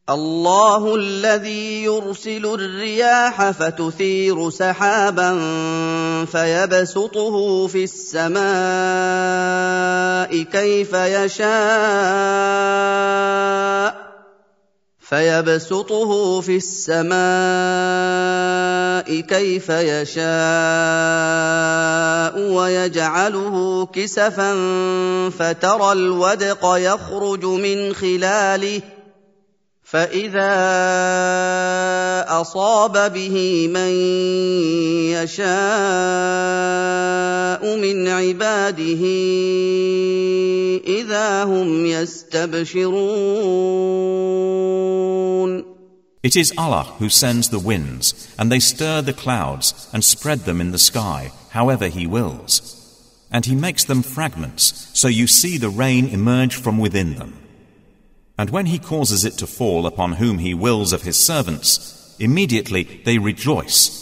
الله الذي يرسل الرياح فتثير سحابا فيبسطه في السماء كيف يشاء ويجعله كسفا فترى الودق يخرج من خلاله فإذا أصاب به من يشاء من عباده إذا هم يستبشرون. It is Allah who sends the winds, and they stir the clouds and spread them in the sky, however He wills. And He makes them fragments, so you see the rain emerge from within them. And when He causes it to fall upon whom He wills of His servants, immediately they rejoice